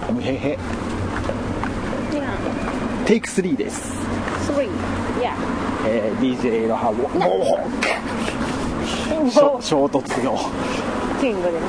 むへへ。 Yeah. テイク3です。 3. Yeah. DJ のハモ衝突よ。 キングです。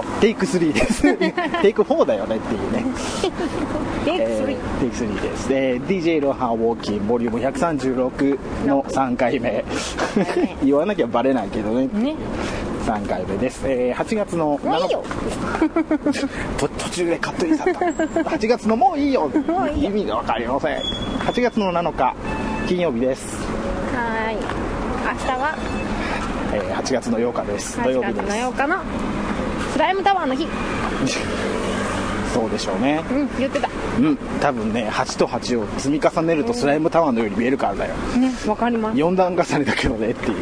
テイク3です。テイク4だよねっていうね。 テイク3。 テイク3です。DJ ロハウォーキンボリューム136の3回目。言わなきゃバレないけどね。3回目です。8月のもういいよ。 途中でカットインされた。8月のもういいよ。意味がわかりません。8月の7日金曜日です。 はい。明日は 8月の8日です。土曜日です。 8月の8日のスライムタワーの日。 そうでしょうね。 言ってた。 多分ね、8と8を積み重ねるとスライムタワーのように見えるからだよ。 ね、わかります。 4段重ねだけどねっていう。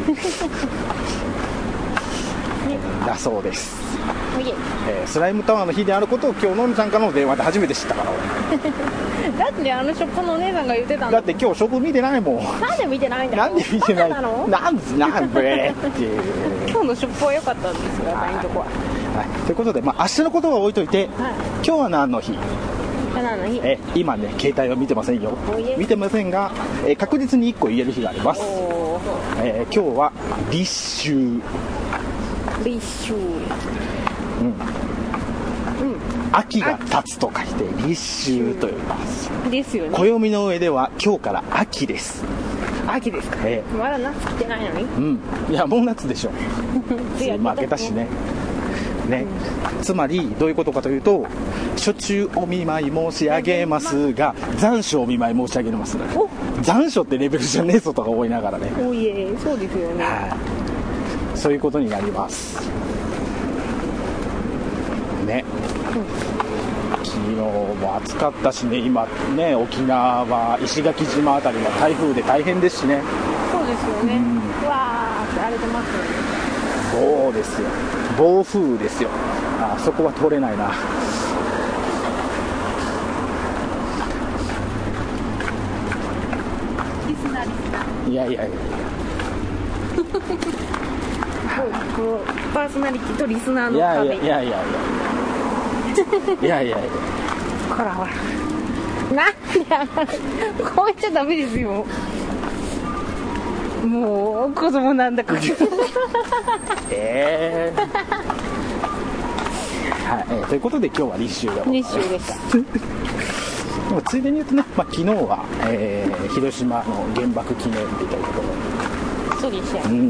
だそうです。スライムタワーの日であることを今日のんちゃんからの電話で初めて知ったから俺。 だってあのショップのお姉さんが言ってたんだって今日ショップ見てないもん。 なんで見てないんだろう。 なんで見てないのなんでっていう。 今日のショップは良かったんですよ、いいとこは。 ということで、明日のことは置いといて、今日は何の日？ 何の日？ 今ね、携帯は見てませんよ。見てませんが、確実に1個言える日があります。今日は立秋。 立秋。 秋が経つと書いて立秋と呼びます。ですよね。暦の上では今日から秋です。 秋ですか？まだ夏来てないのに？ いやもう夏でしょ。梅雨負けたしね。つまりどういうことかというと、初中お見舞い申し上げますが、残暑お見舞い申し上げます。残暑ってレベルじゃねえぞとか思いながらね。 おいえ、そうですよね。 そういうことになりますね。昨日も暑かったしね。今ね、沖縄石垣島あたりは台風で大変ですしね。 そうですよね。わーって荒れてますよね。 そうですよ。暴風ですよ。そこは通れないな。いやいやいや。 パーソナリティとリスナーの壁。 いやいやほらほら。なんでこう言っちゃダメですよ。もう子供なんだから。 ということで今日は立秋でございます。 立秋でした。 でもついでに言うとね、昨日は、広島の原爆記念日ということで。 そうでしたよ。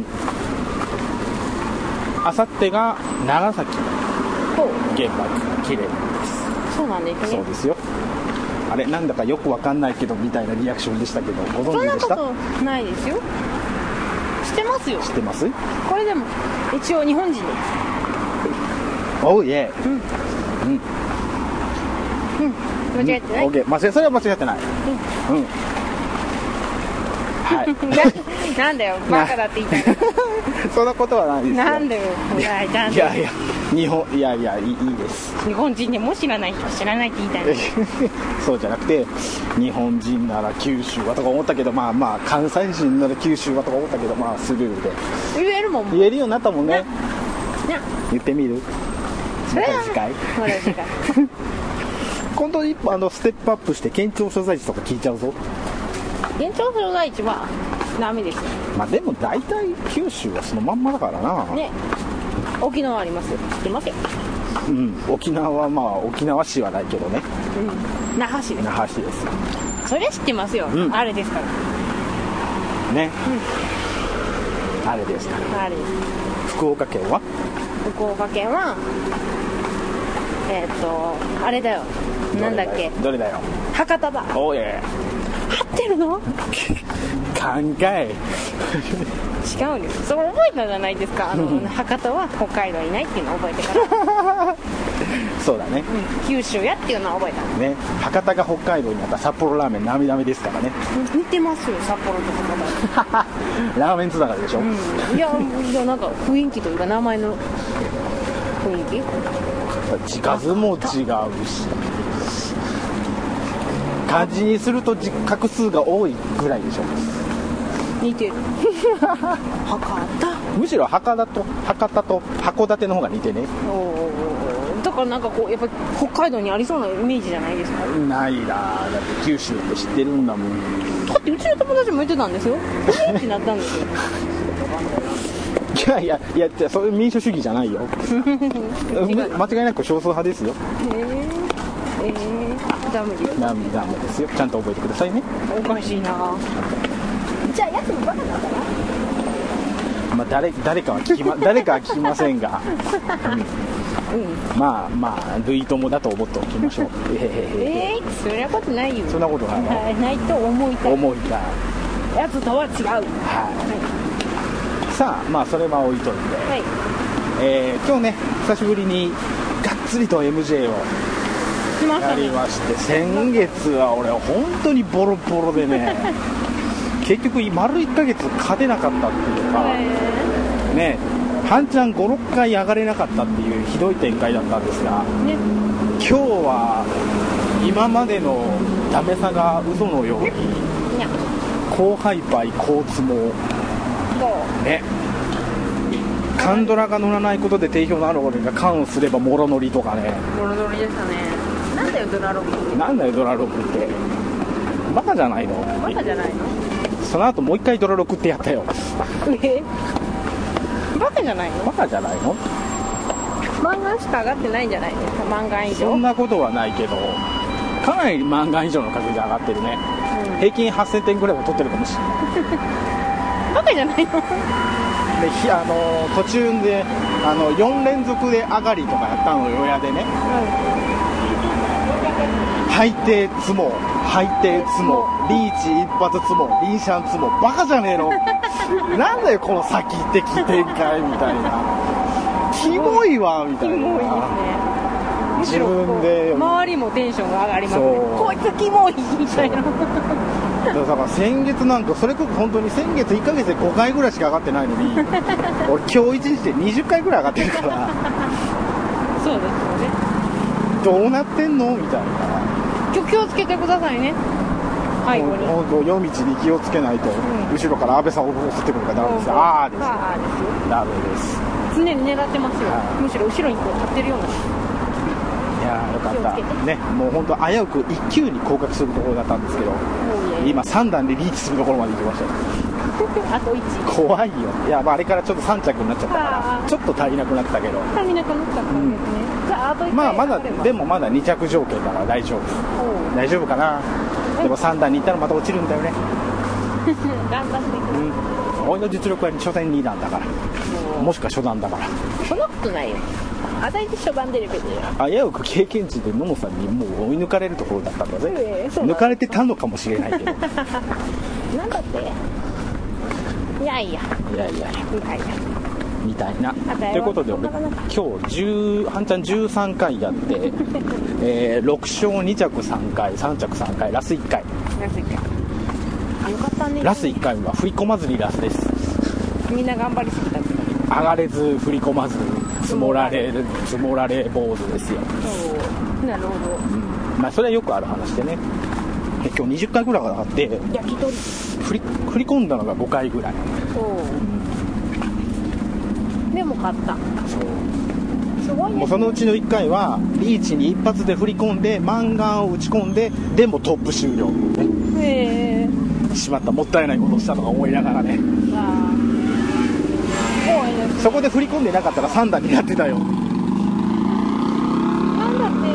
あさってが長崎の原爆記念日です。 そうなんですね。 そうですよ。あれなんだかよくわかんないけどみたいなリアクションでしたけど、ご存知でした？ そんなことないですよ。知ってますよ。 知ってます？ これでも一応日本人です。 おういえ。 間違えてない。 オッケー。それは間違ってない。はい。 なんだよ、バカだって言いたい。 そんなことはないですよ。 なんだよ。 いやいいです。 日本人でも知らない人知らないって言いたい。 そうじゃなくて、日本人なら九州はとか思ったけど、関西人なら九州はとか思ったけど、スルーで。 言えるもん。 言えるようになったもんね。言ってみる？ それはまた次回。今度一歩ステップアップして県庁所在地とか聞いちゃうぞ。 県庁所在地はダメですよ。 でも大体九州はそのまんまだからな。 ね。沖縄ありますよ。知ってますよ。 沖縄は沖縄市はないけどね。 那覇市です。 那覇市です。 それ知ってますよ。あれですから。 ね。あれですから。 あれです。 福岡県は？ 福岡県はあれだよ。なんだっけ？ どれだよ？ 博多だ。 おいえ。 合ってるの？ 考え。 違うんです。それ覚えたじゃないですか。博多は北海道にないっていうのを覚えてから。 そうだね。 九州やっていうのは覚えた。 ね。博多が北海道にあった札幌ラーメンなみなみですからね。 似てますよ、札幌とかも。 ラーメンつながりでしょ。 いやなんか雰囲気というか名前の雰囲気。 字数も違うし。漢字にすると画数が多いぐらいでしょ。 似てる。博多。 むしろ博多と函館の方が似てね。 どだからなんかこうやっぱり北海道にありそうなイメージじゃないですか。 ないな。だって九州って知ってるんだもん。 だってうちの友達も言ってたんですよ。ってなったんですよ。 いやそういう民主主義じゃないよ。間違いなく少数派ですよ。 ダメです。 ダメですよ。ちゃんと覚えてくださいね。 おかしいな。じゃあやつもバカなんだな。 まあ誰かは聞きませんが、まあ類友だと思っておきましょう。 そんなことないよ。 そんなことないの？ ないと思いたい。やつとは違う。はい。 さあまあそれは置いといて、はい、今日ね久しぶりにがっつりと MJ をやりまして、先月は俺本当にボロボロでね結局丸1ヶ月勝てなかったっていうか、ね、半ちゃん 5,6 回上がれなかったっていうひどい展開だったんですが、ね、今日は今までのダメさが嘘のように高ハイパイ高ツモね、カンドラが乗らないことで定評のある俺が缶をすればモロノリとかね。 モロノリでしたね。なんだよドラロックって。 なんだよドラロックって。バカじゃないの？ バカじゃないの？ その後もう一回ドラロックってやったよ。 バカじゃないの？ バカじゃないの？ マンガンしか上がってないんじゃないですか。マンガン以上。 そんなことはないけど、かなりマンガン以上の確率上がってるね。平均8000点ぐらいは取ってるかもしれない。 バカじゃないの？で途中で4連続で上がりとかやったのよ、親でね、最低ツモ最低ツモリーチ一発ツモリーシャンツモバカじゃねえのなんだよこの先的展開みたいなキモいわみたいな。キモいですね。自分で周りもテンションが上がりますね。こいつキモいみたいなだから先月なんかそれこそ本当に先月1ヶ月で5回ぐらいしか上がってないのに俺今日1日で20回ぐらい上がってるからそうですよね。 どうなってんのみたいな。 気をつけてくださいね。背後に本当夜道に気をつけないと、後ろから安倍さんを襲ってくるからダメです。ああですよ。ダメです。 常に狙ってますよ。むしろ後ろにこう立ってるような。 いやよかったね。もう本当危うく1級に降格するところだったんですけど、今3段でリーチするところまで行きましたよあと1 怖いよ。いや、まあ、あれからちょっと3着になっちゃったからちょっと足りなくなったけど足りなくなっちゃったんですね、じゃああと1回まあまだでもまだ2着条件だから大丈夫大丈夫かな。でも3段に行ったらまた落ちるんだよね頑張ってください、 俺の実力は初戦2段だからもしくは初段だからそんなことないよ。あたいで初段でレベルや危うく経験値で野茂さんにもう追い抜かれるところだったんだぜ、抜かれてたのかもしれないけどなんだっていやみたいなということで俺今日半ちゃん13回やって、6勝2着3回3着3回ラス1回よかったね。 ラス1回は振り込まずにラスです。 みんな頑張りすぎたって上がれず振り込まず積もられ坊主ですよ。 なるほど、 まあそれはよくある話でね。で今日20回ぐらい上がって焼き鳥振り込んだのが5回ぐらい。 でも勝った。すごいね。 もうそのうちの1回はリーチに一発で振り込んでマンガンを打ち込んででもトップ終了、しまったもったいないことをしたとか思いながらね。そこで振り込んでなかったら3段になってたよ。 なんだって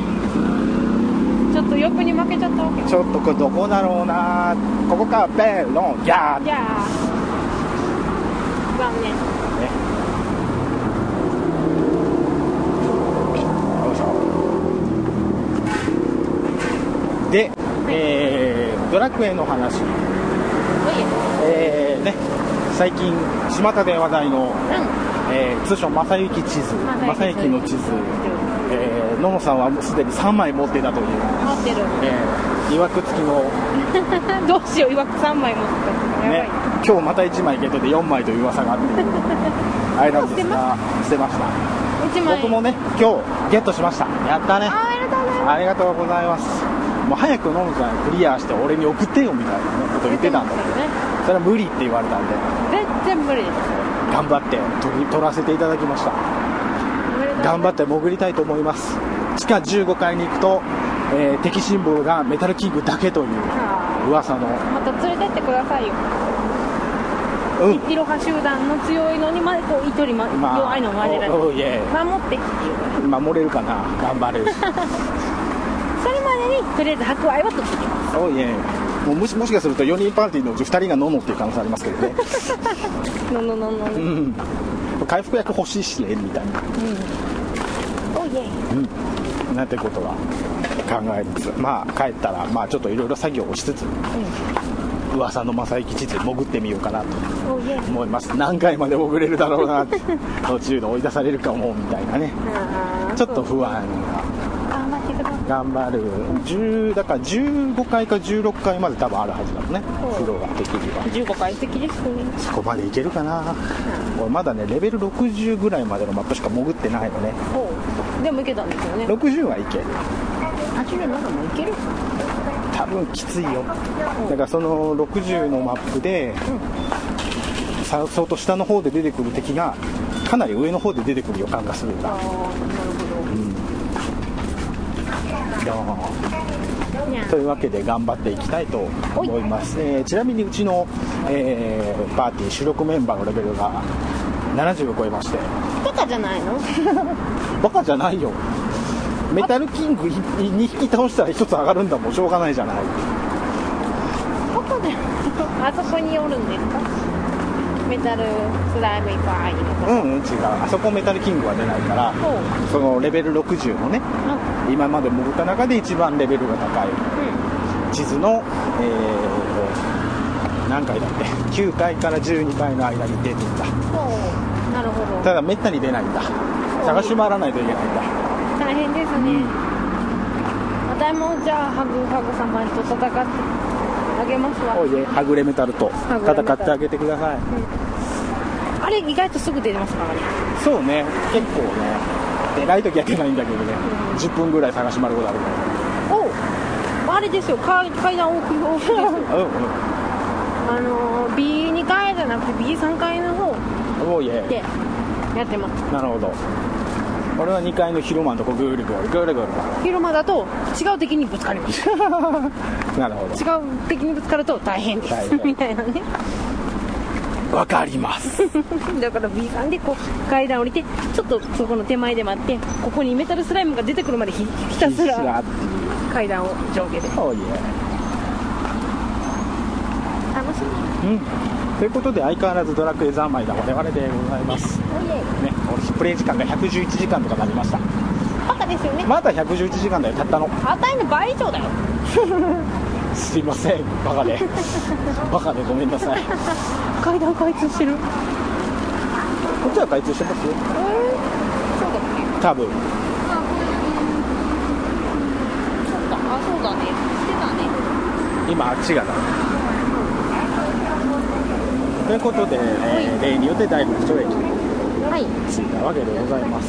ちょっと欲に負けちゃったわけ。 ちょっとこれどこだろうな。ここかベロンギャー残念ね。 よいしょで、ドラクエの話、ね、最近巷で話題の、通称正行地図、正行の地図、野茂さんはもうすでに3枚持っていたという。持ってる。 いわく付きのどうしよう、いわく3枚持ってた、 ね、今日また1枚ゲットで4枚という噂があってあれなんですが捨てました。僕もね今日ゲットしました。やったね。ありがとうございます。もう早く野茂さんクリアして俺に送ってよみたいなこと言ってたんだけど、それは無理って言われたんで全然無理です。 頑張って取らせていただきました。 頑張って潜りたいと思います。地下15階に行くと、敵シンボルがメタルキングだけという噂の。 また連れてってくださいよ。いろは集団の強いのにまでこう一人弱いのを混ぜられる。守ってっていう。 守れるかな。頑張る。 それまでにとりあえず白愛は取ってきます。 もうもしかすると4人パーティーのうち2人がノノっていう可能性ありますけどね。 ノノ。 回復薬欲しいしねみたいな。なんてことは考えつつ、まあ帰ったらまあちょっといろいろ作業をしつつ、噂の正幸地図潜ってみようかなと思います。何回まで潜れるだろうなって途中で追い出されるかもみたいなね。ちょっと不安が。頑張る。だから15階か16階まで多分あるはずだもんね。フロア的には 15階的ですね。 そこまでいけるかな。俺まだねレベル60ぐらいまでのマップしか潜ってないのね。 でもいけたんですよね。 60はいける。 80まだもいける。 多分きついよ。だからその60のマップで、相当下の方で出てくる敵がかなり上の方で出てくる予感がするんだ。というわけで頑張っていきたいと思います。ちなみにうちの、パーティー主力メンバーのレベルが70を超えまして。 バカじゃないの？ バカじゃないよ。メタルキング2匹倒したら1つ上がるんだもん。しょうがないじゃない。 バカであそこにおるんですか？メタルスライムいっぱいいるとこ。 違う。あそこメタルキングは出ないから、そのレベル60のね、今まで潜った中で一番レベルが高い地図の、何階だっけ、9階から12階の間に出てんだ。 なるほど。 ただめったに出ないんだ。探し回らないといけないんだ。 大変ですね。私もじゃあハグ様と戦ってあげますわ。 はぐれメタルと戦ってあげてください。 あれ意外とすぐ出ますからね。 そうね、結構ね、出ないときは出ないんだけどね、10分ぐらい探し回ることあるから。 あれですよ、階段奥ですよ。B2 階じゃなくて B3 階の方でやってます。 なるほど。俺は2階の広間のとこぐるぐる広間だと違う敵にぶつかります。 なるほど。 違う敵にぶつかると大変ですみたいなね。 わかります。 だから B さんでこう階段降りてちょっとそこの手前で待って、ここにメタルスライムが出てくるまでひたすら階段を上下で。楽しみ。 ということで相変わらずドラクエ三昧な我々でございます。ね、プレイ時間が111時間とかなりました。 バカですよね。 まだ111時間だよ、たったの。 あたいの倍以上だよ。 すいません、バカでごめんなさい。 階段開通してる。こっちは開通してますよ。 そうだっけ。 多分。 そうだね。してたね。 今あっちがだ。ということで、例によって大福町駅に着いたわけでございます。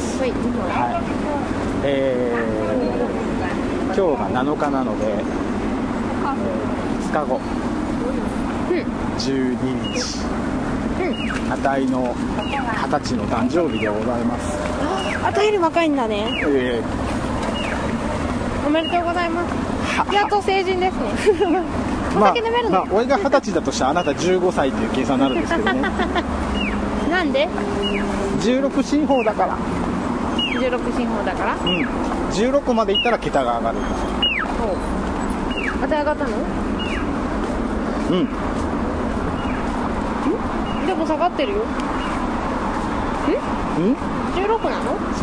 今日が7日なので、5日後、12日、あたいの20歳の誕生日でございます。 あたいより若いんだね。おめでとうございます。やっと成人ですね。お酒飲めるの？ 俺が20歳だとしたらあなた15歳という計算になるんですけどね。 なんで ？16進法だから。 16進法だから？うん。 16までいったら桁が上がるんですよ。 また上がったの？ うん。 でも下がってるよ。16なの？ そう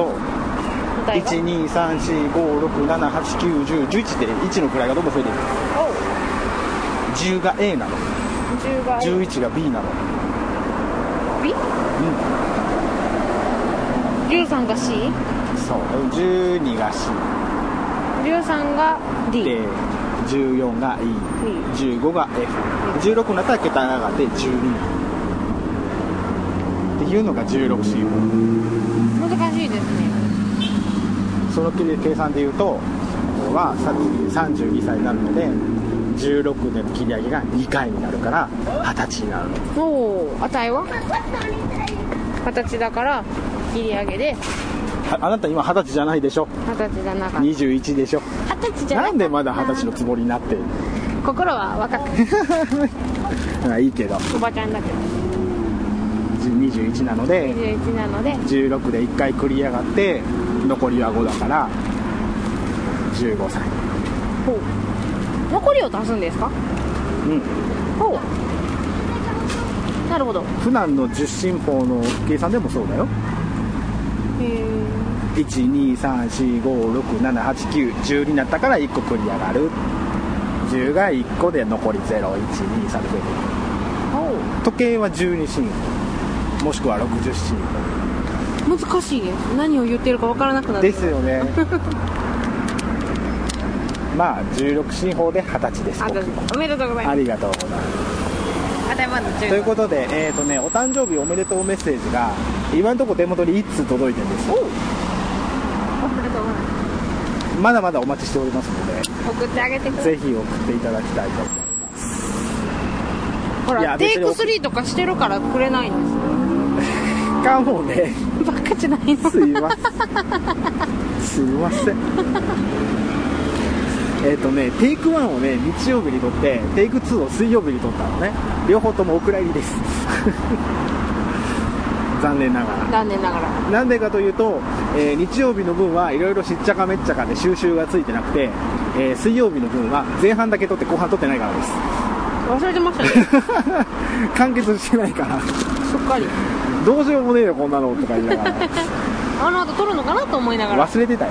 。1、2、3、4、5、6、7、8、9、10、11で1の位がどんどん増えていく。10が A なの。11が B なの。 B？ 13が C？ そう。12が C。 13が D。 で、14が E。15が F。16になったら桁が上がって12。っていうのが16進法。 難しいですね。 その計算でいうとは32歳になるので16での切り上げが2回になるから20歳になるの。 値は20歳だから切り上げであなた今20歳じゃないでしょ。 20歳じゃなかった。 21でしょ。 20歳じゃなかった。 なんでまだ20歳のつもりになってる。 心は若くいいけどおばちゃんだけど 21なので 21なので 16で1回繰り上がって残りは5だから15歳。 ほう。残りを足すんですか。 うん。 ほう。なるほど。 普段の10進法の計算でもそうだよ。12345678910になったから1個繰り上がる。10が1個で残り012さで増えていく。時計は12進法もしくは60進法。難しいです。何を言ってるか分からなくなってですよね。まあ16進法で20歳です。 おめでとうございます。 ありがとうございます。ということで、お誕生日おめでとうメッセージが今のところ手元に1通届いてるんです。 おめでとうございます。 まだまだお待ちしておりますので送ってあげてください。 ぜひ送っていただきたいと思います。 ほらテイク3とかしてるからくれないんですかもね。 バカじゃないの。 すいませんすいません。テイク1をね日曜日に撮ってテイク2を水曜日に撮ったのね。両方ともお蔵入りです残念ながら。なんでかというと、日曜日の分はいろいろしっちゃかめっちゃかで収集がついてなくて、水曜日の分は前半だけ撮って後半撮ってないからです。 忘れてましたね完結してないからしっかりどうしようもねえよこんなのとか言いながらあの後撮るのかなと思いながら忘れてたよ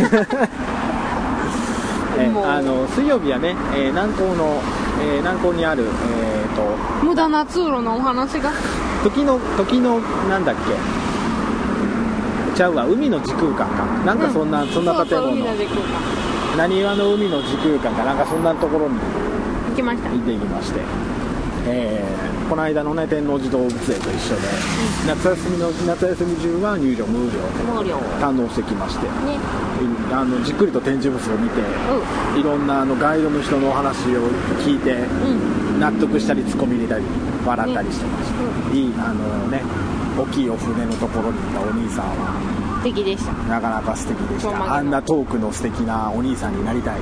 水曜日はね、南港にある、 無駄な通路のお話が時のなんだっけちゃうわ、海の時空間かなんかそんな建物、なにわの海の時空間かなんかそんなところに行ってきまして、 この間のね天王寺動物園と一緒で、夏休み中は入場無料堪能してきまして、じっくりと展示物を見て、いろんなガイドの人のお話を聞いて、納得したりツッコミ入れたり笑ったりしてました、いい大きいお船のところにいたお兄さんは素敵でした。 なかなか素敵でした。あんなトークの素敵なお兄さんになりたい、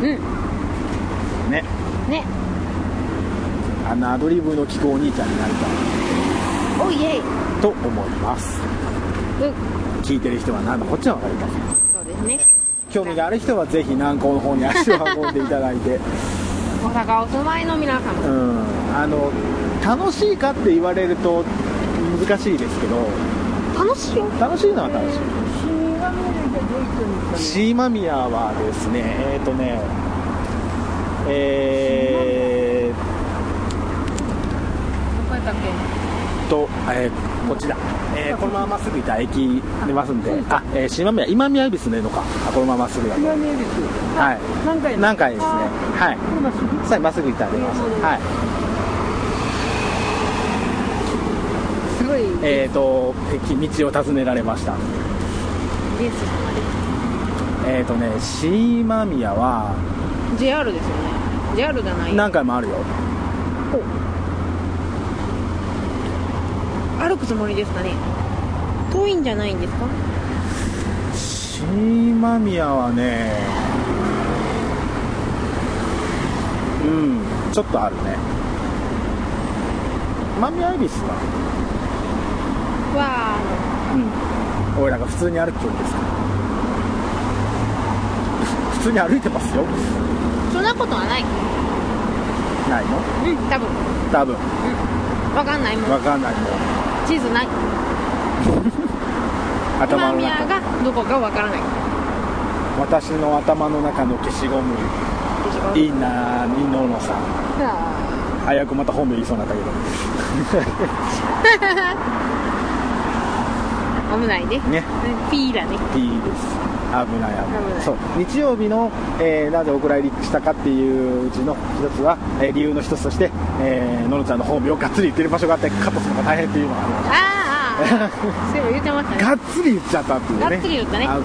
ねあんなアドリブの利くお兄ちゃんになりたいおいえいと思います、聞いてる人は何のこっちは分かりません。 そうですね。 興味がある人はぜひ南港の方に足を運んでいただいて大阪お住まいの皆様、 楽しいかって言われると難しいですけど、楽しいのは楽しい。シーマミヤはですねこっちだ、このまままっすぐ行ったら駅出ますんで、シーマミヤ今宮恵比寿ねのか、このまままっすぐだと今宮恵比寿、はい、何回ですね、はい、さあまっすぐ行ったら出ます、はい、すごい道を尋ねられました。シーマミヤは JR ですよね。 JR じゃない、 何回もあるよ。 歩くつもりですかね。遠いんじゃないんですか。 シーマミヤはねちょっとあるね。マミヤ恵比寿は俺らが普通に歩く距離ですから。普通に歩いてますよ。 そんなことはない。 ないの？多分。 わかんないもん。地図ない。今宮がどこかわからない。 私の頭の中の消しゴムいいなみののさん。早くまた本名言いそうになったけど危ないね。P だね。 P です。危ない。そう、日曜日の、なぜお蔵入りしたかっていううちの一つは、理由の一つとして、ののちゃんの本名をがっつり言ってる場所があってカットするのが大変っていうのがありました。 そういえば言ってましたね。 がっつり言っちゃったっていうね。 がっつり言ったね。 危ない。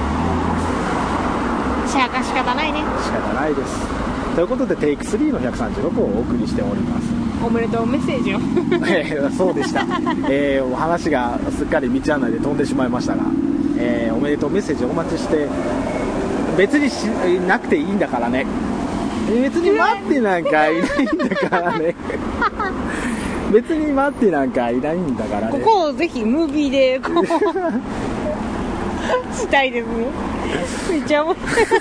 仕方ないね。仕方ないです。ということでテイク3の136をお送りしております。 おめでとうメッセージをそうでした、お話がすっかり道案内で飛んでしまいましたが、 おめでとうメッセージお待ちして、別になくていいんだからね、別に待ってなんかいないんだからね別に待ってなんかいないんだからね。 ここをぜひムービーでこうしたいですね。めっちゃ面白い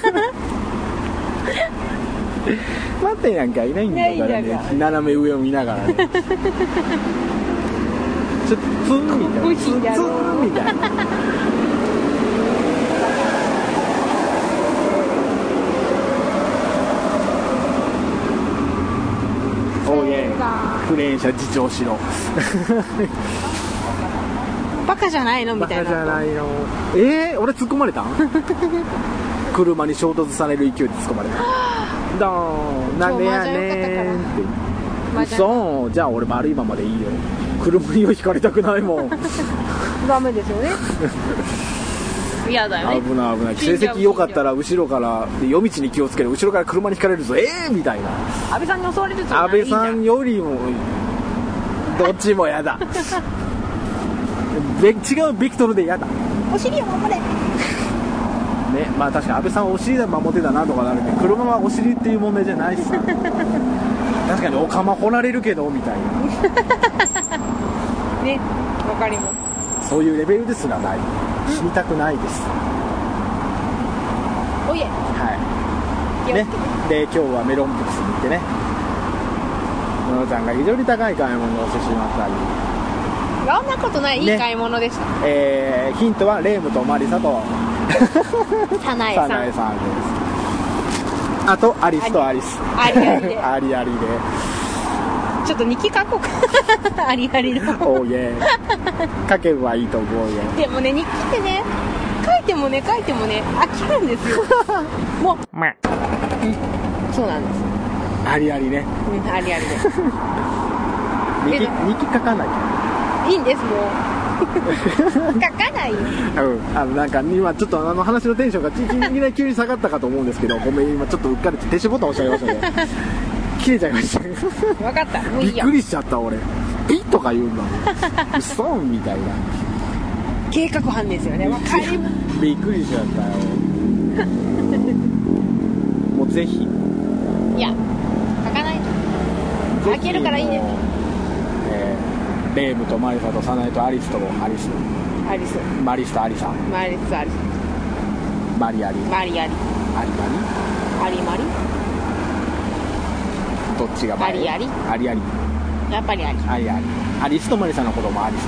待ってなんかいないんだからね。斜め上を見ながらねちょっとツンみたいな、ツンみたいなおいえ、クレーン車自重しろバカじゃないのみたいな。 バカじゃないの。俺突っ込まれたん車に衝突される勢いで突っ込まれたドーン、なんでやねんって。嘘、じゃあ俺丸いままでいいよ。車には引かれたくないもんダメですよね嫌だよね。 危ない危ない。成績良かったら後ろから夜道に気をつける、後ろから車に引かれるぞ、みたいな。 安倍さんに襲われるぞ。 安倍さんよりもどっちも嫌だ違うベクトルで嫌だ。 お尻を守れね。 まあ確かに安倍さんはお尻で守ってたなとかなるけど、車はお尻っていう問題じゃないしさ確かにお釜掘られるけどみたいなね、わかります。 そういうレベルですらない。死にたくないです。 おいえ、 はいね。で今日はメロンブックスに行ってね、ののちゃんが非常に高い買い物をしてしまったり。 そんなことない、いい買い物でした。 ヒントはレームとマリサとサナエさんです。あとアリスとアリスありありでありありでちょっと日記書こうかありありのおーイエー書けばいいと思うよ。 でもね、日記ってね、書いてもね飽きるんですよもう、そうなんです。 ありありね、 ありありで日記書かないいいんです、もう書かないよ。 なんか今ちょっと話のテンションがいきなり急に下がったかと思うんですけど、ごめん、今ちょっとうっかり停止ボタン押しちゃいましたね切れちゃいました分かった、もういいよ。 びっくりしちゃった俺。ピッとか言うんだもん嘘みたいな計画犯ですよね。わかります。 びっくりしちゃったよもうぜひ。 いや、書かないと開けるからいいね。 レームとマリサとサナエとアリスとマリスとアリサマリアリマリどっちが前？アリやっぱりアリアリスとマリサの子供アリス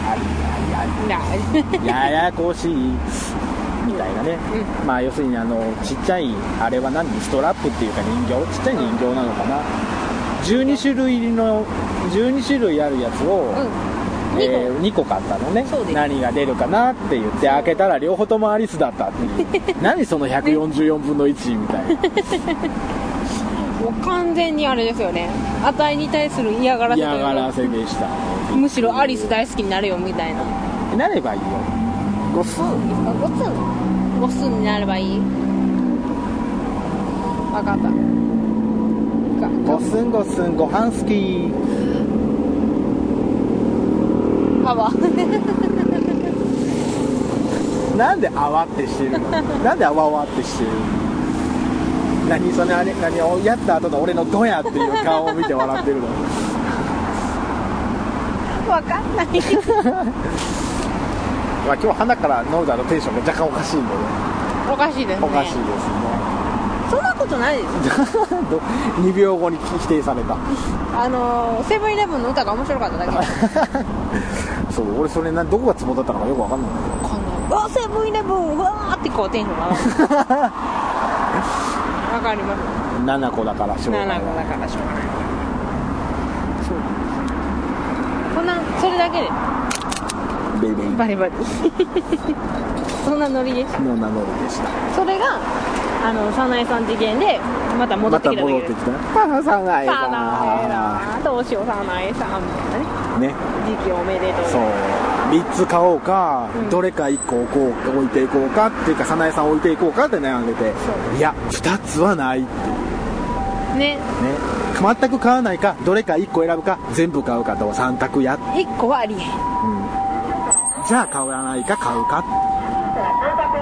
ややこしいみたいなね、まあ要するにちっちゃいあれはストラップっていうか人形、ちっちゃい人形なのかな、12種類あるやつを、2個買ったのね。何が出るかなって言って開けたら両方ともアリスだったっていう何その144分の1みたいなもう完全にあれですよね、値に対する嫌がらせでした。 むしろアリス大好きになるよみたいな。 なればいいよ。5 数になればいい。分かった。 5寸ご飯好き。 泡なんで泡ってしてるのなんで泡ってしてるの何それ、何をやった後の俺のドヤっていう顔を見て笑ってるのわかんないまあ今日花からノーザのテンションが若干おかしいんでね。 おかしいですね。 おかしいですね。 そんなことないです 2秒後に否定された。 セブンイレブンの歌が面白かっただけそう俺それどこがツボだったのかよく分かんない。 セブンイレブンうわーってこうテンションがわかります。 7個だからしょうがない。 そうそれだけでバリバリそんなノリでした。それがサナエさん事件でまた戻ってきただけです。 サナエさんどうしようサナエさんみたいなね。時期おめでとう。 そう3つ買おうか、どれか1個置いていこうかっていうか、サナエさん置いていこうかって悩んでて、いや2つはないってね全く買わないか、どれか1個選ぶか、全部買うかと3択 1個はありえん、 じゃあ買わないか買うかって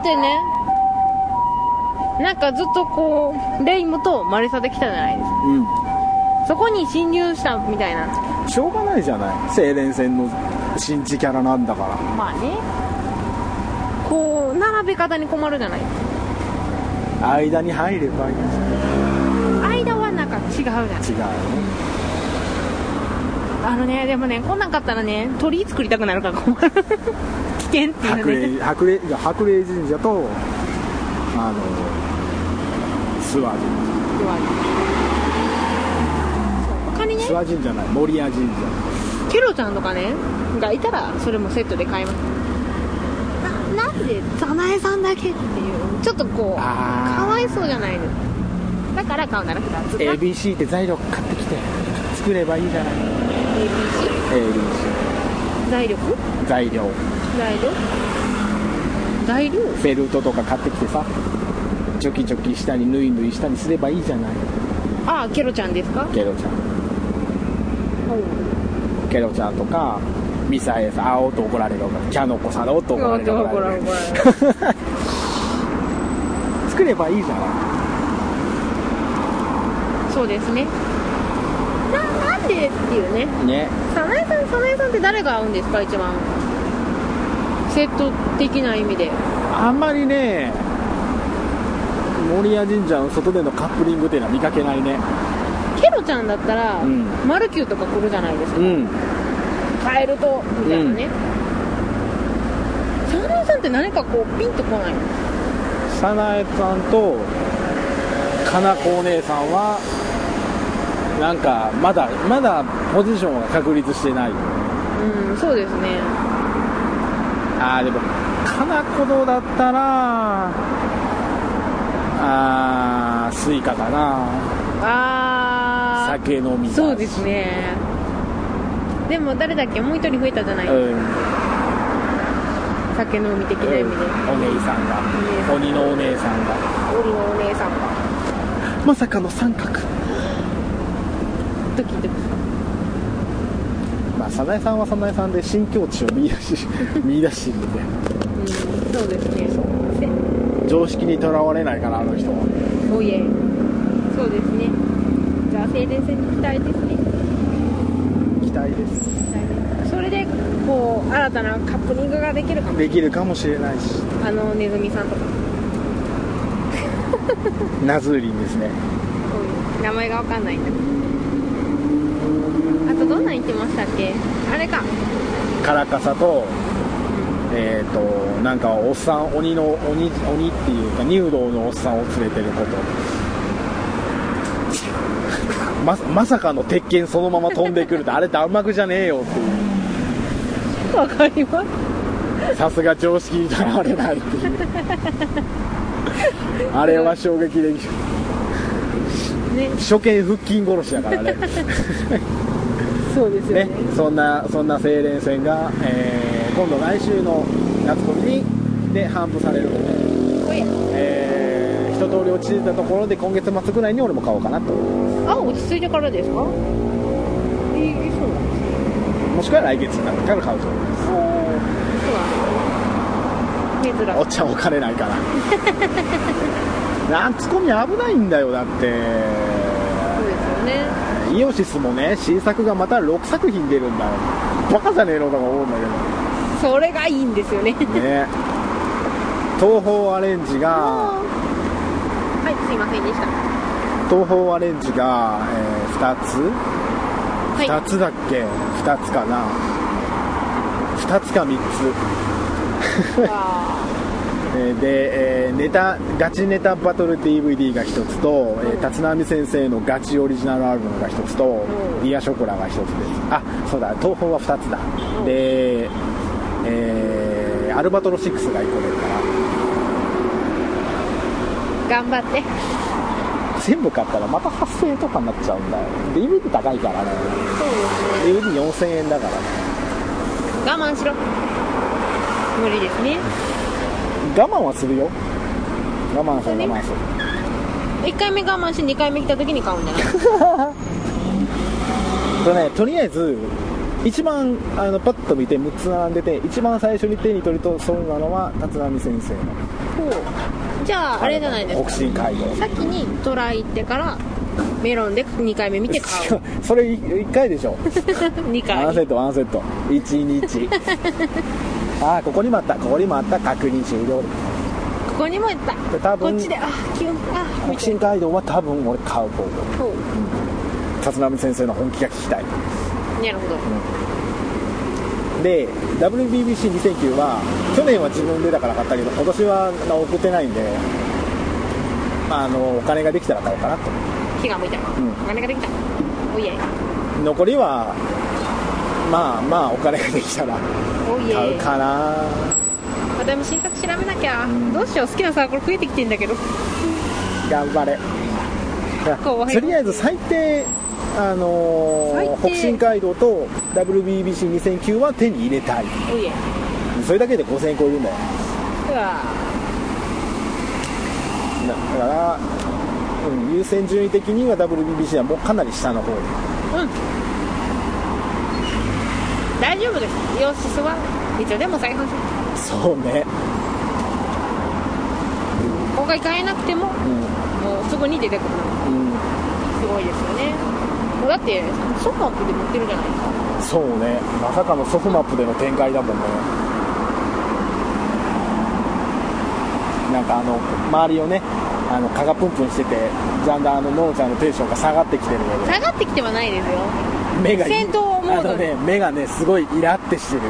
ってね、なんかずっとこうレイムとマリサで来たじゃないですか。そこに侵入したみたいな。 しょうがないじゃない、青年戦の新地キャラなんだから。 まあね、こう並べ方に困るじゃない。 間に入ればいい。 間はなんか違うじゃん。違うね。でもね、こんなんかったらね、鳥居作りたくなるから困る。危険っていうね。 白麗神社と諏訪神社。 他にね、 諏訪神社じゃない、守谷神社。 ケロちゃんとかねがいたらそれもセットで買います。なんで早苗さんだけっていう、ちょっとこうかわいそうじゃないの。だから買うなら2つ。 ABC って材料買ってきて作ればいいじゃない。 ABC 材料フェルトとか買ってきてさ、チョキチョキしたり縫い縫いしたりすればいいじゃない。 ああ、ケロちゃんですか。 ケロちゃんとかミサエさん、おっと怒られる、キャノコさん、おっと怒られる作ればいいじゃない。 そうですね。なんでっていうね。早苗さんって誰が合うんですか、一番セット的な意味で。 あんまりね、守谷神社の外でのカップリングっていうのは見かけないね。 ケロちゃんだったら、マルキューとか来るじゃないですか、カエルとみたいなね。早苗さんって何かこうピンとこないの。 早苗さんとかなこお姉さんはなんかまだポジションが確立してない。 そうですね。 でもかなこどだったらスイカかな。酒飲みだし。 そうですね。でも誰だっけ、もう一人増えたじゃない、酒飲み的な意味で、 お姉さんが鬼のお姉さんがまさかの三角。 ドキドキ。 早苗さんは早苗さんで新境地を見出してるんで、 そうですね。 常識にとらわれないかな、あの人は。 そうですね。じゃあ青年戦に期待ですね。 期待です。 それでこう新たなカップリングができるかもしれないし、ネズミさんとかナズーリンですね。 名前が分かんないんだ。あとどんなん言ってましたっけ。あれか、 カラカサとなんかおっさん、鬼っていうか入道のおっさんを連れてること。まさかの鉄拳そのまま飛んでくるって、あれ弾幕じゃねえよっていう。 わかります。 さすが常識にとらわれないっていうあれは衝撃的、初見腹筋殺しだからねそうですよね。 そんな青年戦が、今度来週の夏コミで頒布されるので、一通り落ち着いたところで今月末ぐらいに俺も買おうかなと。 落ち着いてからですか。そうなんですね。 もしくは来月になってから買うと思います。 珍しい。 おっちゃんお金ないから夏コミ危ないんだよ。だってそうですよね。 イオシスもね、新作がまた6作品出るんだよ。バカじゃねえのとか思うんだけど、それがいいんですよね。 東宝アレンジが、 はい、すいませんでした。 東宝アレンジが、2つ、2つだっけ、2つかな、2つか3つで、ガチネタバトル DVD が1つと、立浪先生のガチオリジナルアルバムが1つと、ディアショコラが1つです。そうだ、東宝は2つだ。で、アルバトロ6が1個出るから頑張って。 全部買ったらまた8000円とかになっちゃうんだよ。 DVD 高いからね。そうですね。DVD4000 円だからね。 我慢しろ。無理ですね。 我慢はするよ。我慢する。 1回目我慢して2回目来た時に買うんじゃないとりあえず一番パッと見て6つ並んでて、一番最初に手に取るとそうなのは立浪先生のじゃああれじゃないですか、 北進街道。 先にトラ行ってからメロンで2回目見て買うそれ1回でしょ 2回ワンセット1日ああここにもあった確認終了。 ここにも行った多分こっちで北進街道は多分俺買うと思う。立浪先生の本気が聞きたい。 なるほど、 で WBBC2009 は去年は自分でだから買ったけど今年は送ってないんで、お金ができたら買おうかなと。 気が向いた、お金ができた、おいえ。 残りはまあお金ができたら買うかな。 でも新作調べなきゃ、どうしよう、好きなサークル増えてきてんだけど。 頑張れ。とりあえず最低北進街道と WBBC2009 は手に入れたい。 おいえ。 それだけで5000円超えるんだよ。 うわだから、優先順位的には WBBC はもうかなり下の方。 大丈夫です。イオシスはいつでも再販する。 そうね。 今回買えなくても、もうすぐに出てくるの、すごいですよね。もうだってソフマップで持ってるじゃないですか。 そうね、まさかのソフマップでの展開だもんね。なんか周りをね蚊がプンプンしてて、だんだんののちゃんのテンションが下がってきてるので。 下がってきてはないですよ。 目が戦闘モードで目がねすごいイラってしてる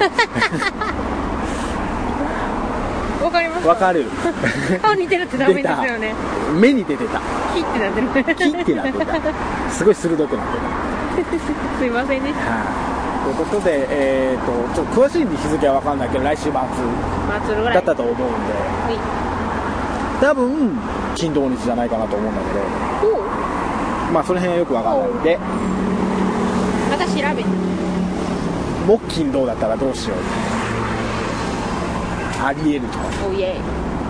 わかります。 わかる顔似てるってダメですよね。 目に出てた。 キってなってる。 キってなってた。すごい鋭くなってたすいませんね。 ということで、ちょっと詳しい日付は分かんないけど来週末だったと思うんで、多分金土日じゃないかなと思うんだけど、まあその辺はよく分かんないんで、 また調べて木金土だったらどうしよう、ありえると。 おいえ。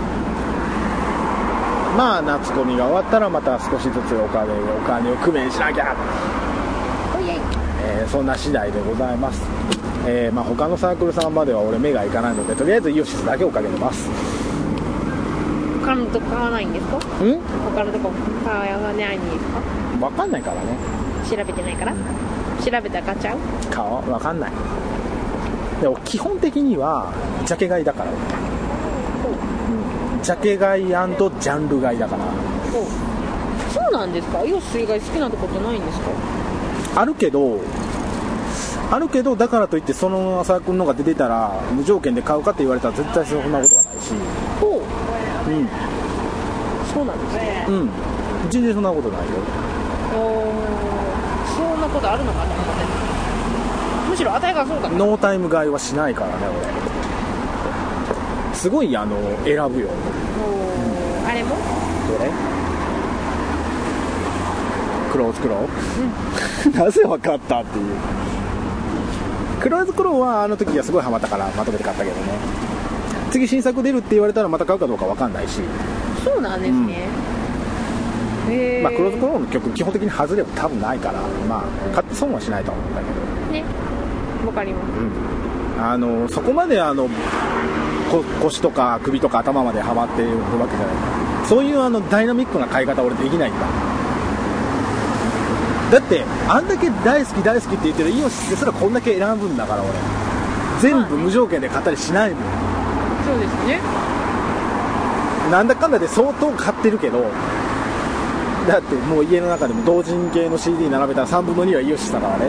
まあ夏コミが終わったらまた少しずつお金を工面しなきゃ、 おいえ。 そんな次第でございます。まあ他のサークルさんまでは俺目がいかないので、とりあえずイオシスだけ追っかけてます。 他のとこ買わないんですか？他のとこ買わないんですか？ 分かんないからね。 調べてないから。調べたら買っちゃう？ 分かんない。でも基本的にはジャケ買いだから、ジャケ買い&ジャンル買いだから。 そうなんですか？イオシス以外好きなとこってないんですか？ あるけどだからといってそのサークルのが出てたら無条件で買うかって言われたら絶対そんなことはないし。 そうなんですね。 全然そんなことないよ。 そんなことあるのかと思って。むしろ値がそうだ。 ノータイム買いはしないからね俺。すごい選ぶよ。 あれも？ どれ？クローズクロー？なぜ分かったっていう。クローズクローはあの時はすごいハマったからまとめて買ったけどね。次新作出るって言われたらまた買うかどうか分かんないし。 そうなんですね。 まあクローズクローの曲基本的に外れは多分ないから、まあ買って損はしないと思うんだけどね。わかります。 そこまで腰とか首とか頭までハマってるわけじゃない。そういうダイナミックな買い方俺できないんだ。だってあんだけ大好きって言ってるイオシスですらこんだけ選ぶんだから俺全部無条件で買ったりしないもん。 そうですね。 なんだかんだで相当買ってるけど、だってもう家の中でも同人系の CD 並べたら3分の2はイオシスだからね。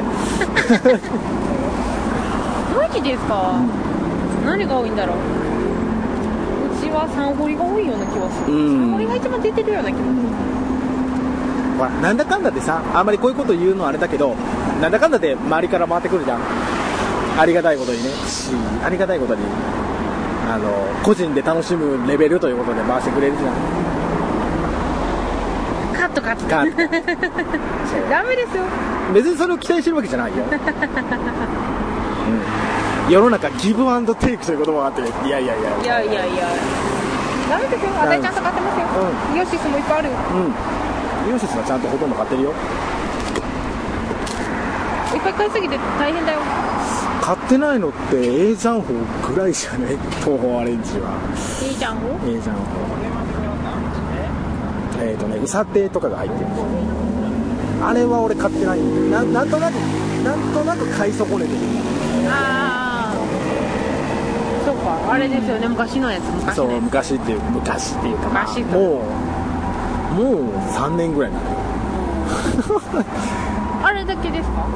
マジですか？何が多いんだろう。うちはサンホリが多いような気がする。サンホリが一番出てるような気がする。 なんだかんだでさ、あんまりこういうこと言うのはあれだけど、なんだかんだで周りから回ってくるじゃん。ありがたいことにね。ありがたいことに個人で楽しむレベルということで回してくれるじゃん。 カットダメですよ。 別にそれを期待してるわけじゃないよ。世の中ギブアンドテイクという言葉があって、いやダメですよ。私ちゃんと買ってますよ。イオシスもいっぱいあるよ。 イオシスはちゃんとほとんど買ってるよ。 いっぱい買いすぎて大変だよ。 買ってないのってエージャンホーぐらいじゃね、東宝アレンジは。 エージャンホー？ エージャンホー、ウサテとかが入ってる。あれは俺買ってない。なんとなく買い損ねてる。 ああ、そうか、あれですよね、昔のやつ。 そう、昔っていうか、もう3年ぐらいなのよ。 あれだけですか？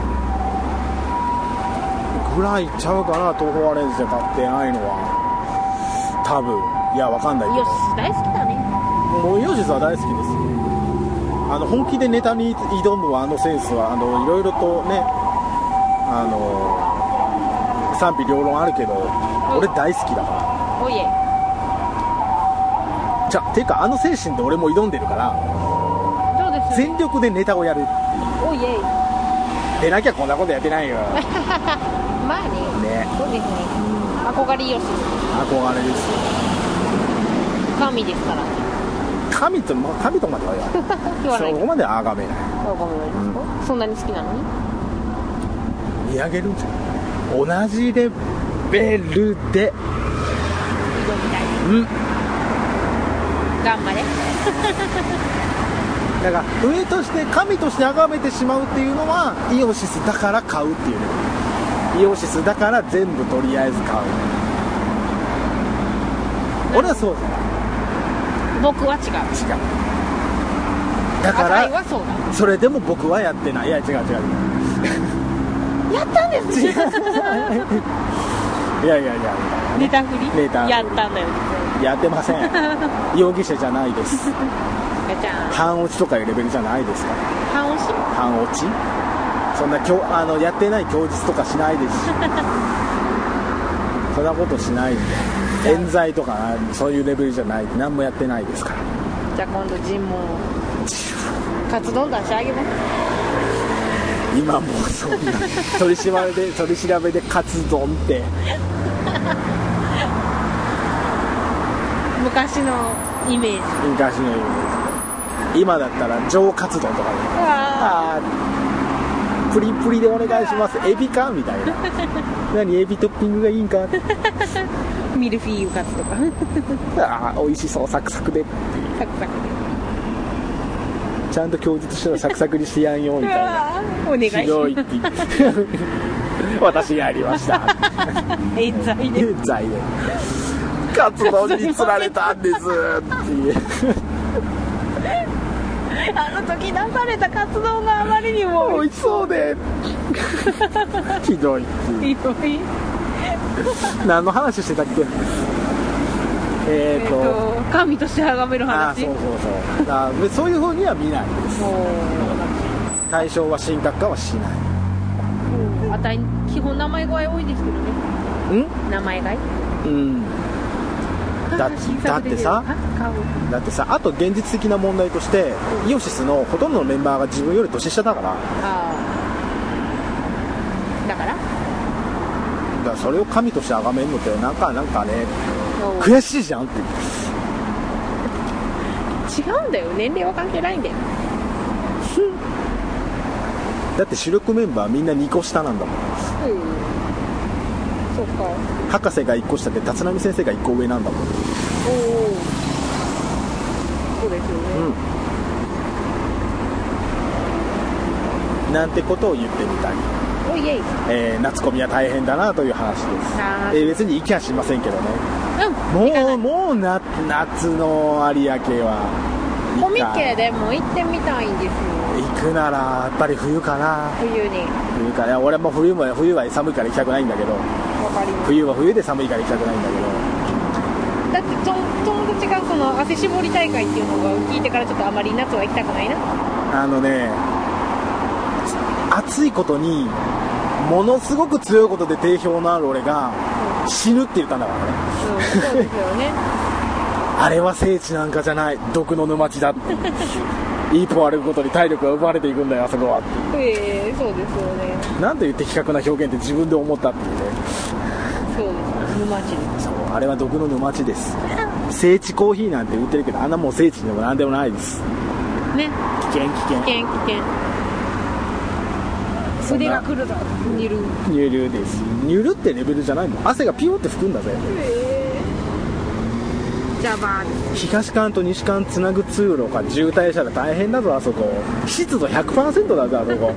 ぐらいちゃうかな、東宝アレンジで買ってないのは。多分、いや、わかんないけど。 イオシス大好きだね。 もうイオシスは大好きです。本気でネタに挑むあのセンスは、いろいろとね、賛否両論あるけど、俺大好きだから。 おいえ。 ていうか、あの精神で俺も挑んでるから、 そうです、 全力でネタをやる。 おいえ。 でなきゃこんなことやってないよ。 まあね。そうですね。憧れイオシス。 憧れですよ。 神ですから。 神とまでは言わない。そこまでは崇めない。 そんなに好きなのに見上げるんじゃん。同じレベルで挑みたい。頑張れ。 だから上として神として崇めてしまうっていうのはイオシスだから買うっていうね。イオシスだから全部とりあえず買う。俺はそうじゃない。 僕は違う。 だからはそうだ。 それでも僕はやってない。いや違うやったんです。 いやネタ振りやったんだよ。 やってません。容疑者じゃないです。 ガチャン。 半落ちとかいうレベルじゃないですから。 半落ちそんなやってない供述とかしないですしそんなことしないんで、冤罪とかそういうレベルじゃない。何もやってないですから。 じゃあ今度尋問カツ丼出してあげます。 今もうそんな取り調べでカツ丼って昔のイメージ。 今だったら上カツ丼とかで、プリプリでお願いします。エビかみたいな。何エビトッピングがいいんか。 ミルフィーユカツとか。 美味しそう、サクサクでっていう。 サクサクでちゃんと供述したらサクサクにしてやんよみたいな。 お願いします。 ひどいって言って私やりました冤罪でカツ丼に釣られたんですっていうあの時出されたカツ丼があまりにも美味しそうでひどいっていう。何の話してたっけ。 神として崇める話。 そういう風には見ないです。対象は神格化はしない。 基本名前が多いですけどね。名前がだってさ、あと現実的な問題としてイオシスのほとんどのメンバーが自分より年下だから。 だからそれを神として崇めるのってなんかね悔しいじゃんって。 違うんだよ、年齢は関係ないんだよ。 だって主力メンバーみんな2個下なんだもん。 そっか。 博士が1個下で立浪先生が1個上なんだもん。 そうですよね。 なんてことを言ってみたり。夏コミは大変だなという話です。別に行きはしませんけどね。もう夏の有明はコミケでも行ってみたいんですよ。 行くならやっぱり冬かな。 冬か。 いや俺も冬は寒いから行きたくないんだけど。冬は冬で寒いから行きたくないんだけど。 だって友達がその汗絞り大会っていうのを聞いてからちょっとあまり夏は行きたくないな。 暑いことにものすごく強いことで定評のある俺が死ぬって言ったんだからね。 そうですよね。 あれは聖地なんかじゃない、毒の沼地だって。一歩歩くことに体力が奪われていくんだよ、あそこはって。 そうですよね。 なんという的確な表現って自分で思ったっていうね。 そうです、沼地。 そう、あれは毒の沼地です。聖地コーヒーなんて売ってるけど、あんなもう聖地でもなんでもないです。 ね。 危険。 そんな腕が来るぞニュルニュルです。ニュルってレベルじゃないもん。汗がピヨって吹くんだぜ。 じゃあまあ東館と西館つなぐ通路が渋滞したら大変だぞあそこ。湿度 100% だぜあそこ。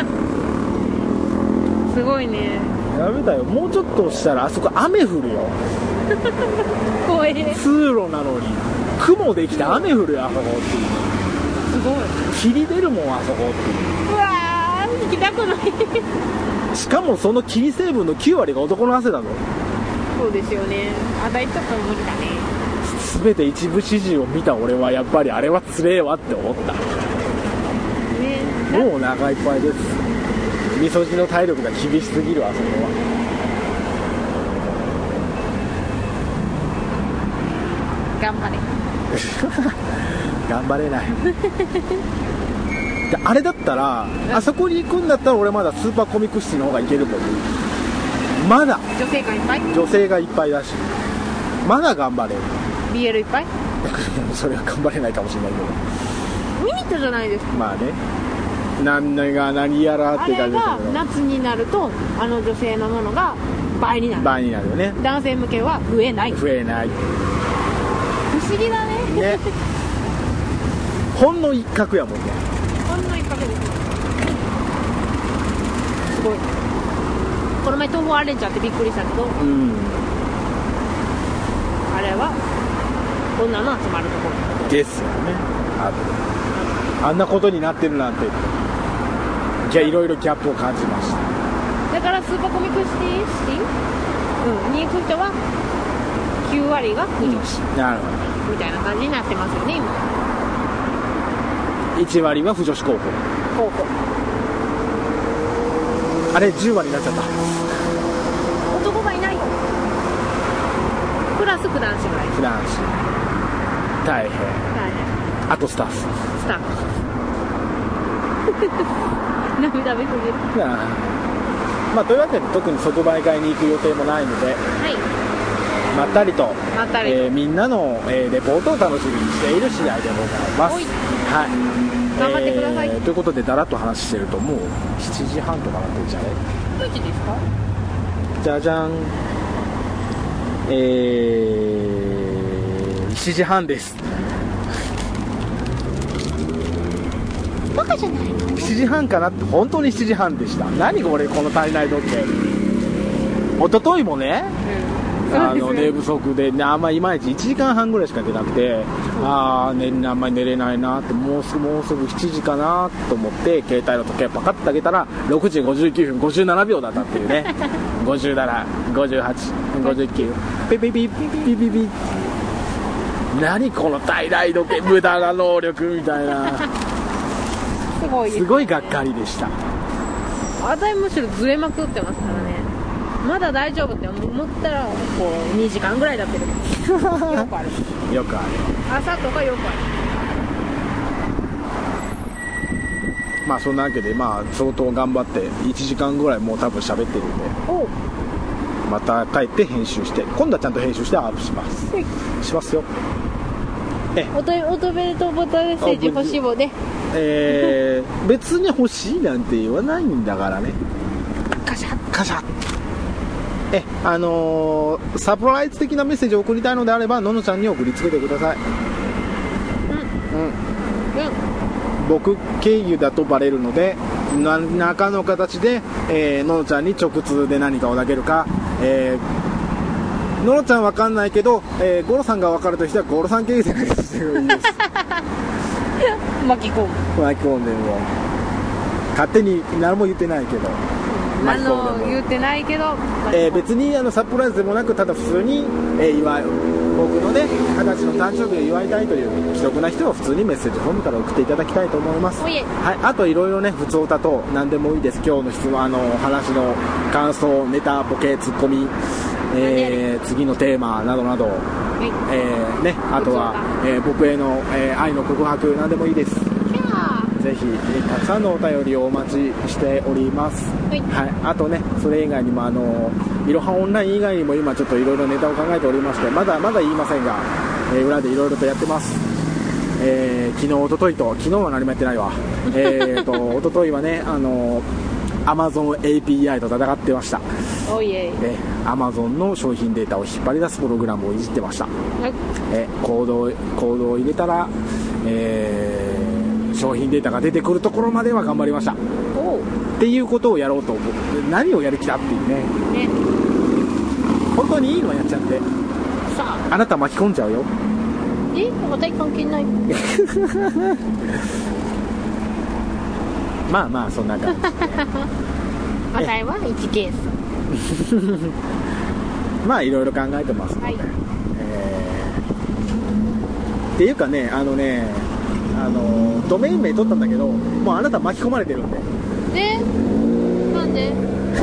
すごいね。 やめだよ。もうちょっとしたらあそこ雨降るよ。 怖い。 通路なのに雲できて雨降るよあそこっていう。 すごい。 霧出るもんあそこっていう。 うわー行きたくない。 しかもその霧成分の9割が男の汗だぞ。 そうですよね。あだいちょっと無理だね。 全て一部始終を見た俺はやっぱりあれはつれえわって思った、 ね、 もうお腹いっぱいです。みそじの体力が厳しすぎるあそこは。 頑張れ。 頑張れない。であれだったらあそこに行くんだったら俺まだスーパーコミックシティの方がいけると思う。まだ女性がいっぱい。 女性がいっぱいだしまだ頑張れる。 BL いっぱい。 それは頑張れないかもしれないけど見に行ったじゃないですか。 まあね何やらって感じですあれが夏になるとあの女性のものが倍になる。 倍になるよね。 男性向けは増えない。 増えない。 不思議だね。 ね。ほんの一角やもんね。 ほんの一角です。すごい。この前東宝アレンジャーってびっくりしたけど、 うん。 あれは女の集まるところですよね。あんなことになってるなんて。じゃあいろいろギャップを感じました。 だからスーパーコミックシティ、に行く人は9割が不女子、 なるほみたいな感じになってますよね今。 1割は不女子高校。 高校あれ10割になっちゃった。 男がいないプラス九男子ぐらい。 フランス大変。 大変。 あとスタッフスタッフ涙目すぎる。 まあというわけで特に即売会に行く予定もないので、 はい、 まったりと、みんなの、レポートを楽しみにしている次第でございます。はい、 頑張ってください。 ということでだらっと話してるともう7時半とかなってるじゃね。 何時ですか？ じゃじゃん。7時半です。 バカじゃないの ？7時半かなって。本当に7時半でした。何これこの体内時計。一昨日もね、寝不足で、あんまいまいち1時間半ぐらいしか出なくて、あんまり寝れないなって、もうすぐ7時かなと思って携帯の時計パカッと開けたら6時59分57秒だったっていうね。57、58、59、ピピピピピピピ。何この体内時計、無駄な能力みたいな。すごいがっかりでした。 あたいむしろずれまくってますからね。まだ大丈夫って思ったらこう2時間ぐらいだってる。よくある。 よくある。 朝とかよくある。 まあそんなわけで相当頑張って1時間ぐらいもう多分喋ってるんで、また帰って編集して今度はちゃんと編集してアップします。しますよ。 おとべとボタンメッセージ欲しいもんね。 別に欲しいなんて言わないんだからね。 カシャッカシャッ。サプライズ的なメッセージを送りたいのであればののちゃんに送りつけてください。僕経由だとバレるので何らかの形で、ののちゃんに直通で何かを投げるか、ののちゃんわかんないけど、ゴロさんがわかるとしてはゴロさん経由で投げていいです。 巻き込んでも勝手に何も言ってないけど言ってないけど、 別にサプライズでもなくただ普通に、僕のね20歳の誕生日を祝いたいという既得な人は普通にメッセージフォームから送っていただきたいと思います。はい、あといろいろね普通歌と何でもいいです。今日の質問話の感想ネタボケツッコミ、次のテーマなどなど、あとは、僕への、愛の告白何でもいいです。ぜひたくさんのお便りをお待ちしております。あとねそれ以外にもいろはオンライン以外にも今ちょっといろいろネタを考えておりましてまだ言いませんが、裏でいろいろとやってます。昨日は何もやってないわ。一昨日はね Amazon API と戦ってました。 おいえい。 Amazon の商品データを引っ張り出すプログラムをいじってました。コードを入れたら、商品データが出てくるところまでは頑張りました。っていうことをやろうと思って、何をやる気だっていうね。本当にいいのやっちゃって。 さあなた巻き込んじゃうよ。 私関係ない。 まあまあそんな感じで。 私は1ケース。 まあいろいろ考えてますので、っていうかね、ドメイン名取ったんだけど、もうあなた巻き込まれてるんで。 なんで？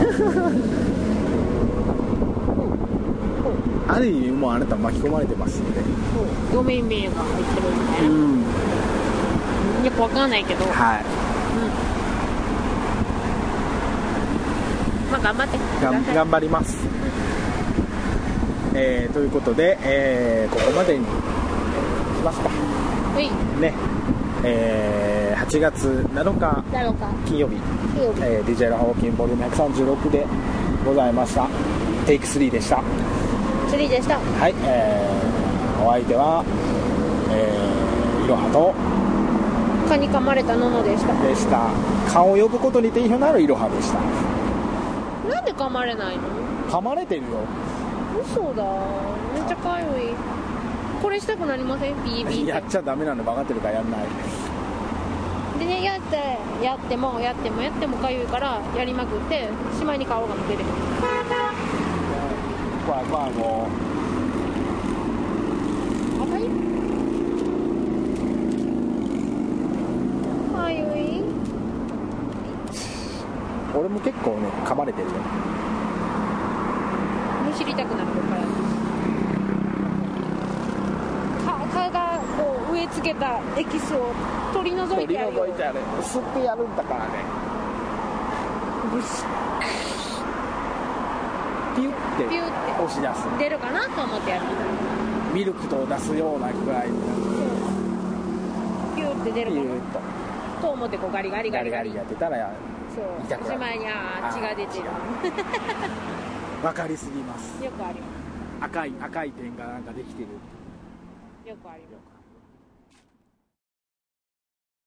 ある意味もうあなた巻き込まれてますんで。 ドメイン名が入ってるみたいな。よくわかんないけど。はい。まあ頑張って。 頑張ります。ということで、ここまでにしますか。ね。8月7日金曜日、DJ ラハオキンボリューム136でございました。テイク3でした。 3でした。 はい、お相手は、いろはと蚊に噛まれたののでした。 蚊を呼ぶことに定評のあるいろはでした。 なんで噛まれないの？ 噛まれてるよ。 嘘だ、めっちゃかゆい。これしたくなりません？ビービーやっちゃダメなの分かってるからやんないでね。やってもかゆいからやりまくってしまいに顔が出てくる。 怖いもう赤い？かゆい？ 俺も結構ね噛まれてるよ。 むしりたくなるから蚊がこう植え付けたエキスを取り除いてある。 吸ってやるんだからね。ブシッピュッて押し出す。 出るかなと思ってやる。 ミルクと出すようなぐらいにピュッて出るかなと思ってこうガリガリやってたらそうおしまいに血が出てる。 分かりすぎます。 よくあります。 赤い点がなんかできてる。 よくあります。